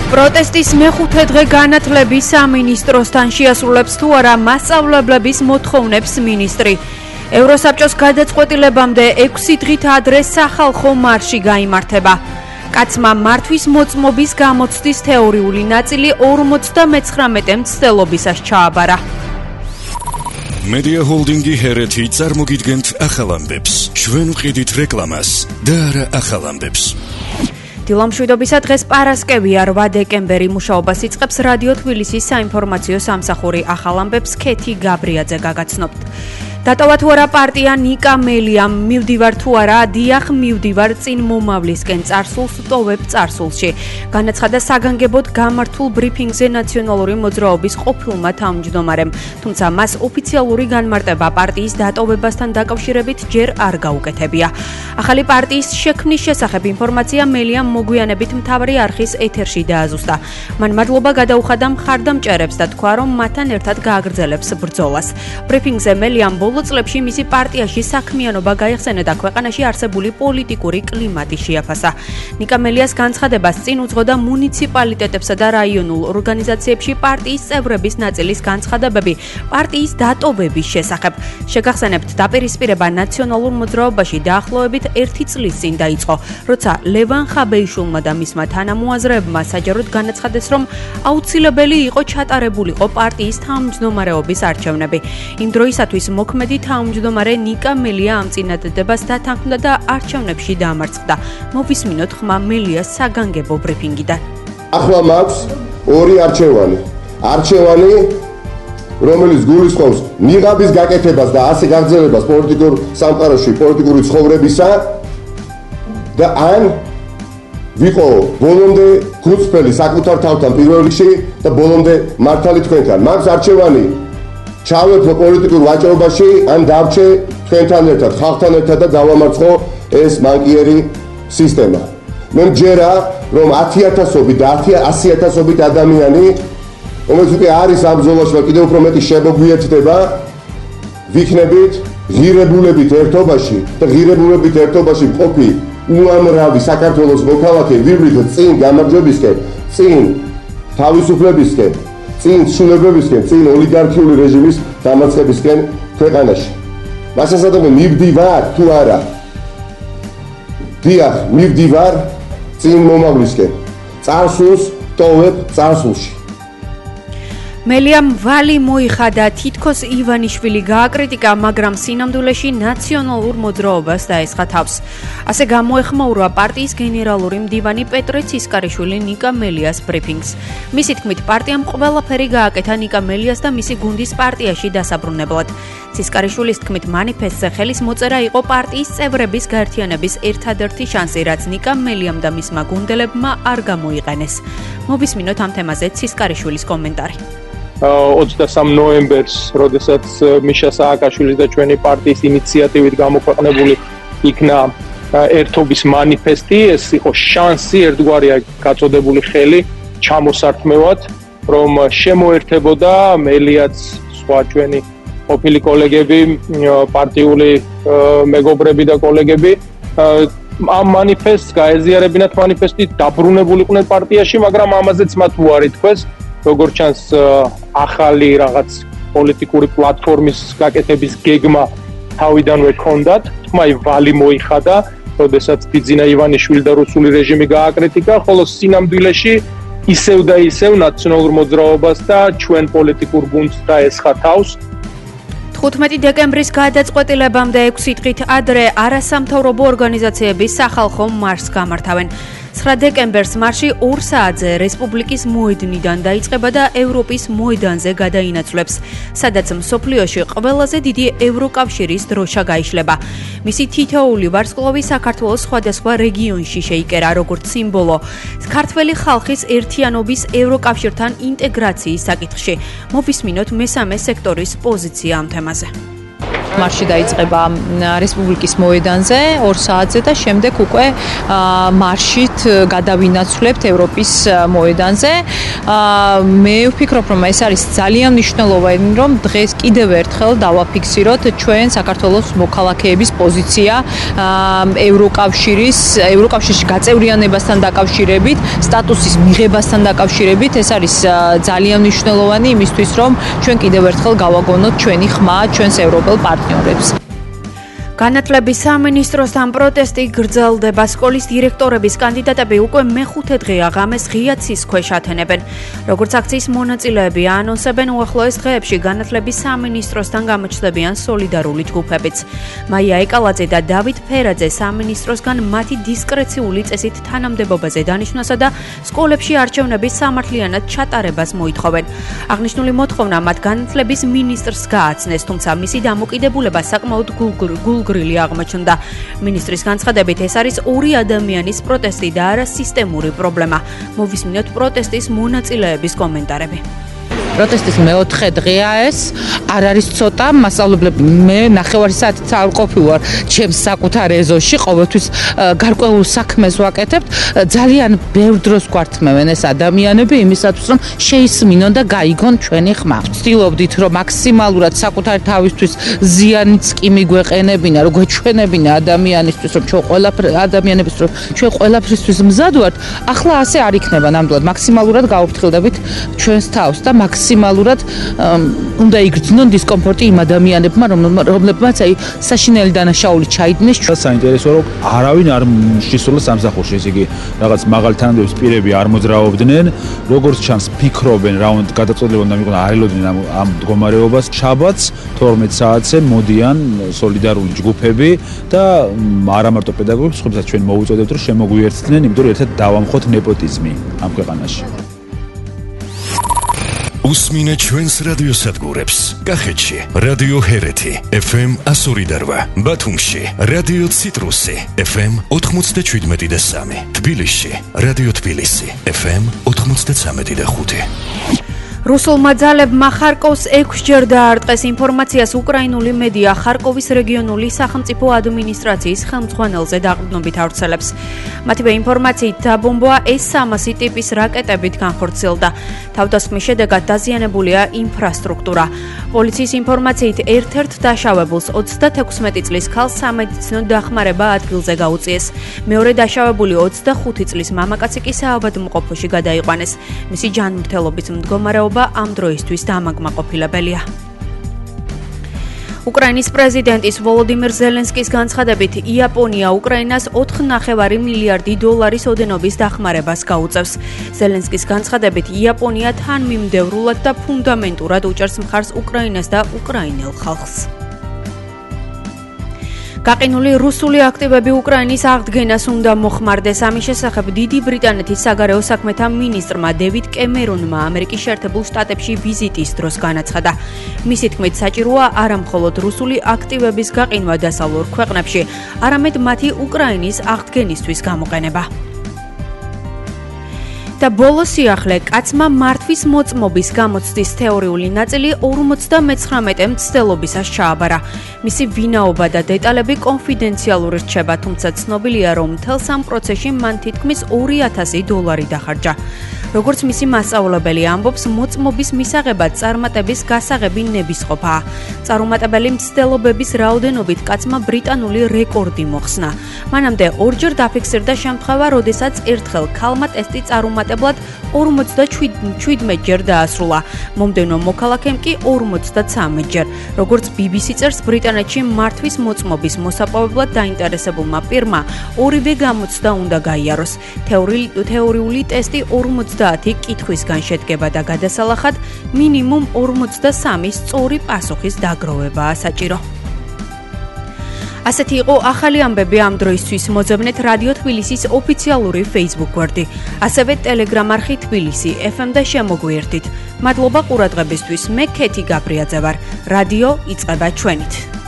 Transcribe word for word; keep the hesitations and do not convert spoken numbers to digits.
პროტესტის მეხუთე დღე განათლების სამინისტროსთან შეასრულებს თუ არა მასწავლებლების მოთხოვნებს მინისტრი. ევროსაბჭოს გადაწყვეტილებამდე ექვსი დღით ადრე სახალხო მარში გაიმართება. კაცმა მართვის მოწმობის გამოცდის თეორიული ნაწილი ორმოცდამეცხრამეტე მცდელობისას ჩააბარა. Media Holdingi ჰერეთი წარმოგიდგენთ ახალ ამბებს. ჩვენ ვყიდით რეკლამას და არა ახალ ამბებს. დილამშვიდობისა დღეს პარასკევია რვა დეკემბერი მუშაობას იწყებს რადიო თბილისის საინფორმაციო სამსახური ახალ ამბებს ქეთი გაბრიაძე გაგაცნობთ. დატოვა თუ არა პარტია ნიკა მელიამ მივდივარ თუ არა დიახ მივდივარ წინ მომავლისკენ წარსულს ტოვებ წარსულში განაცხადა საგანგებოდ გამართულ ბრიფინგზე ნაციონალური მოძრაობის ყოფილმა თავმჯდომარემ თუმცა მას ოფიციალური განმარტება პარტიის დატოვებასთან დაკავშირებით ჯერ არ გაუკეთებია ახალი პარტიის შექმნის შესახებ ინფორმაცია მელიამ მოგვიანებით მთავარი არხის ეთერში დააზუსტა მან მადლობა გადაუხადა მხარდამჭერებს და თქვა რომ მათთან ერთად გააგრძელებს ბრძოლას ბრიფინგზე მელიამ ბოლო წლებში მისი პარტიაში საქმიანობა გაიხსენა და ქვეყანაში არსებული პოლიტიკური კლიმატი შეაფასა. ნიკა მელიას განცხადებას წინ უძღოდა მუნიციპალიტეტებსა და რაიონულ ორგანიზაციებში პარტიის წევრების ნაწილის განცხადებები პარტიის დატოვების შესახებ. შეგახსენებთ, დაპირისპირება ნაციონალურ მოძრაობაში დაახლოებით ერთი წლის წინ დაიწყო, როცა ლევან ხაბეიშვილმა და მისმა თანამოაზრეებმა საჯაროდ განაცხადეს, რომ აუცილებელი იყო ჩატარებულიყო პარტიის თავმჯდომარეობის არჩევნები. იმ დროისათვის მოქმედი თავმჯდომარე ნიკა მელია ამ წინადადებას დათანხმდა და არჩევნებში დაამარცხდა. მოვისმინოთ ხმა მელიას საგანგებო ბრიფინგიდან. ახლა მაქვს ორი არჩევანი. არჩევანი, რომელიც გულისხმობს ნიღაბის გაკეთებას და ასე გაგრძელებას პოლიტიკურ სამყაროში, პოლიტიკური ცხოვრებისა და ან ვიყო ბოლომდე გულწრფელი საკუთარ თავთან პირველ რიგში და ბოლომდე მართალი თქვენთან. მაქვს არჩევანი ჩავერთო პოლიტიკურ ვაჭრობაში, ან დავრჩე თქვენთან ერთად, ხალხთან ერთად და დავამარცხო ეს მანკიერი სისტემა. მე მჯერა, რომ ათი ათასობით და ასი ათასობით ადამიანი, რომელიც უკვე არის ამ ბრძოლაში და კიდევ უფრო მეტი შემოგვიერთდება, ვიქნებით ღირებულებით ერთობაში და ღირებულებით ერთობაში მყოფი უამრავი საქართველოს მოქალაქე ვივლით წინ გამარჯვებისკენ, წინ თავისუფლებისკენ. წინ სულებებისკენ, წინ ოლიგარქიული რეჟიმის დამარცხებისკენ ქვეყანაში. მასასადამე მივდივარ თუ არა? დიახ, მივდივარ წინ მომავლისკენ. წარსულს ტოვებ წარსულში. მელიამ ვალი მოიხადა თითქოს ივანიშვილი გააკრიტიკა, მაგრამ სინამდვილეში ნაციონალურ მოძრაობას დაესხა თავს. ასე გამოეხმაურა პარტიის გენერალური მდივანი პეტრე ცისკარიშვილი ნიკა მელიას ბრიფინგს. მისი თქმით, პარტიამ ყველაფერი გააკეთა ნიკა მელიას და მისი გუნდის პარტიაში დასაბრუნებლად. ცისკარიშვილის თქმით, მანიფესტზე ხელის მოწერა იყო პარტიის წევრების გაერთიანების ერთადერთი შანსი, რაც ნიკა მელიამ და მისმა გუნდელებმა არ გამოიყენეს. მოვისმინოთ ამ თემაზე ცისკარიშვილის კომენტარი. ოცდასამ ნოემბერს, როდესაც მიშა სააკაშვილის და ჩვენი პარტიის ინიციატივით გამოქვეყნებული იქნა ერთობის მანიფესტი, ეს იყო შანსი, ერთგვარი გაწოდებული ხელი ჩამოსართმევად, რომ შემოერთებოდა მელიაც, სხვა ჩვენი ყოფილი კოლეგები, პარტიული მეგობრები და კოლეგები ამ მანიფესტს გაეზიარებინათ მანიფესტი დაბრუნებულიყვნენ პარტიაში, მაგრამ ამაზეც მათ უარი თქვეს. როგორც ჩანს ახალი რაღაც პოლიტიკური პლატფორმის გაკეთების გეგმა თავიდანვე ჰქონდათ, თმაი ვალი მოიხადა, როდესაც ბიძინა ივანიშვილი და რუსული რეჟიმი გააკრიტიკა, ხოლო სინამდვილეში ისევ და ისევ ნაციონალურ მოძრაობას და ჩვენ პოლიტიკურ გუნდს დაესხა თავს. თხუთმეტი დეკემბრის გადაწყვეტილებამდე ექვსი დღით ადრე არასამთავრობო ორგანიზაციების სახალხო მარშს გამართავენ. ცხრა დეკემბერს მარში ორ საათზე რესპუბლიკის მოედნიდან დაიწყება და ევროპის მოედანზე გადაინაცვლებს, სადაც მსოფლიოში ყველაზე დიდი ევროკავშირის დროშა გაიშლება. მისი თითოეული ვარსკვლავი საქართველოს სხვადასხვა რეგიონში შეიკერა როგორც სიმბოლო ქართველი ხალხის ერთიანობის ევროკავშირთან ინტეგრაციის საკითხში. მოვისმინოთ მესამე სექტორის პოზიცია ამ თემაზე. მარში დაიწყება რესპუბლიკის მოედანზე ორ საათზე და შემდეგ უკვე მარშით გადავინაცვლებთ ევროპის მოედანზე. მე ვფიქრობ, რომ ეს არის ძალიან მნიშვნელოვანი, რომ დღეს კიდევ ერთხელ დავაფიქსიროთ ჩვენ საქართველოს მოქალაქეების პოზიცია ევროკავშირის ევროკავშირში გაწევრიანებასთან დაკავშირებით, სტატუსის მიღებასთან დაკავშირებით. ეს არის ძალიან მნიშვნელოვანი იმისთვის, რომ ჩვენ კიდევ ერთხელ გავაგონოთ ჩვენი ხმა ჩვენს ევროპელ პარტნიორებს. განათლების სამინისტროსთან პროტესტი გრძელდება. სკოლის დირექტორების კანდიდატები უკვე მეხუთე დღეა ღამეს ღია ცის ქვეშ ათენებენ. როგორც აქციის მონაწილეები აანონსებენ, უახლოეს დღეებში განათლების სამინისტროსთან გამოჩნდებიან სოლიდარული ჯგუფებიც. მაია ეკალაძე და დავით ფერაძე სამინისტროსგან მათი დისკრეციული წესით თანამდებობაზე დანიშვნასა და სკოლებში არჩევნების სამართლიანად ჩატარებას მოითხოვენ. აღნიშნული მოთხოვნა მათ განათლების მინისტრს გააცნეს, თუმცა მისი დამოკიდებულება საკმაოდ გულგრილი აღმოჩნდა. მინისტრის განცხადებით, ეს არის ორი ადამიანის პროტესტი და არა სისტემური პრობლემა. მოვისმინოთ პროტესტის მონაწილეების კომენტარები. პროტესტის მეოთხე დღეა ეს, არ არის ცოტა, მასწავლებლები მე ნახევარი საათით არ ყოფილვარ ჩემს საკუთარ ეზოში, ყოველთვის გარკვეულ საქმეს ვაკეთებთ. ძალიან ბევრ დროს გვართმევენ ეს ადამიანები იმისათვის, რომ შეისმინონ და გაიგონ ჩვენი ხმა. ვცდილობდით, რომ მაქსიმალურად საკუთარი თავისთვის ზიანიც კი მიგვეყენებინა, რომ გვეჩვენებინა ადამიანისთვის, რომ ჩვენ ყველაფერი ადამიანების რომ ჩვენ ყველაფრისთვის მზად ვართ. ახლა ასე არ იქნება ნამდვილად. მაქსიმალურად გავუფრთხილდებით ჩვენს თავს და მაქსიმალურად უნდა იგრძნონ დისკომფორტი იმ ადამიანებმა, რომლებმაც აი საშინელი დანაშაული ჩაიდინეს. საინტერესო რომ არავინ არ შესულა სამსახურში, ესე იგი რაღაც მაღალ თანამდებობის პირები არ მოძრაობდნენ, როგორც ჩანს ფიქრობენ რა უნდა გადაწყვეტილება უნდა მიიღონ, არ ელოდნენ ამ ამ მდგომარეობას. შაბათს თორმეტ საათზე მოდიან სოლიდარული ჯგუფები და არა მარტო პედაგოგები, სხვებსაც ჩვენ მოვუწოდებთ, რომ შემოგვიერთდნენ, იმიტომ რომ ერთად დავამხოთ ნეპოტიზმი ამ ქვეყანაში. უსმინე ჩვენს რადიოსადგურებს. კახეთში რადიო ჰერეთი ეფ ემ εκατო ორი და რვა, ბათუმში რადიო ციტრუსი ეფ ემ ოთხმოცდაშვიდმეტი და სამი, თბილისში რადიო თბილისი ეფ ემ ოთხმოცდაცამეტი და ხუთი. რუსულმა ძალებმა ხარკოვს ექვსჯერ დაარტყეს. ინფორმაციას უკრაინული მედია ხარკოვის რეგიონული სახელმწიფო ადმინისტრაციის ხელმძღვანელზე დაყრდნობით ავრცელებს. მათივე ინფორმაციით დაბომბვა ეს სამასი ტიპის რაკეტებით განხორციელდა. თავდასხმის შედეგად დაზიანებულია ინფრასტრუქტურა. პოლიციის ინფორმაციით ერთ-ერთ დაშავებულს ოცდათექვსმეტი წლის ქალს სამედიცინო დახმარება ადგილზე გაუწიეს. მეორე დაშავებული ოცდახუთი წლის მამაკაცი კი საავადმყოფოში გადაიყვანეს. მისი ჯანმრთელობის მდგომარეობა ამ დროისთვის დამაკმაყოფილებელია. უკრაინის პრეზიდენტის ვოლოდიმირ ზელენსკის განცხადებით, იაპონია უკრაინას ოთხ ნახევარი მილიარდი დოლარის ოდენობის დახმარებას გაუწევს. ზელენსკის განცხადებით, იაპონია თანმიმდევრულად და ფუნდამენტურად უჭერს მხარს უკრაინას და უკრაინელ ხალხს. გაყინული რუსული აქტივები უკრაინის აღდგენას უნდა მოხმარდეს. ამის შესახებ დიდი ბრიტანეთის საგარეო საქმეთა მინისტრმა დევიდ კემერონმა ამერიკის შეერთებულ შტატებში ვიზიტის დროს განაცხადა. მისი თქმით, საჭიროა არა მხოლოდ რუსული აქტივების გაყინვა დასავლურ ქვეყნებში, არამედ მათი უკრაინის აღდგენისთვის გამოყენება. და ბოლო სიახლე, კაცმა მართვის მოწმობის გამოცდის თეორიული ნაწილი ორმოცდამეცხრამეტე მცდელობისას ჩააბარა. მისი ვინაობა და დეტალები კონფიდენციალური რჩება, თუმცა ცნობილია, რომ მთელს ამ პროცესში მან თითქმის ორი ათასი დოლარი დახარჯა. როგორც მისი მასწავლებელი ამბობს, მოწმობის მისაღებად წარმატების გასაღები ნებისყოფაა. წარუმატებელი მცდელობების რაოდენობით კაცმა ბრიტანული რეკორდი მოხსნა. მანამდე ორჯერ დაფიქსირდა შემთხვევა, როდესაც ერთხელ ქალმა ტესტი წარუმატებლად ორმოცდაჩვიდმეტჯერ დაასრულა. მომდევნო მოქალაქემ კი ორმოცდაცამეტჯერ. როგორც ბი ბი სი წერს, ბრიტანეთში მართვის მოწმობის მოსაპოვებლად დაინტერესებულმა პირმა ორივე გამოცდა უნდა გაიაროს. თეორიული ტესტი ორმოცდაათი კითხვისგან შედგება და გადასალახად მინიმუმ ორმოცდასამი სწორი პასუხის დაგროვებაა საჭირო. ასეთი იყო ახალი ამბები ამ დროისთვის. მოძებნეთ რადიო თბილისის ოფიციალური Facebook გვერდი, ასევე Telegram არხი თბილისი ეფ ემ და შემოგვიერთით. მადლობა ყურადღებისთვის. მე ქეთი გაბრიაძე ვარ. რადიო იწყება ჩვენით.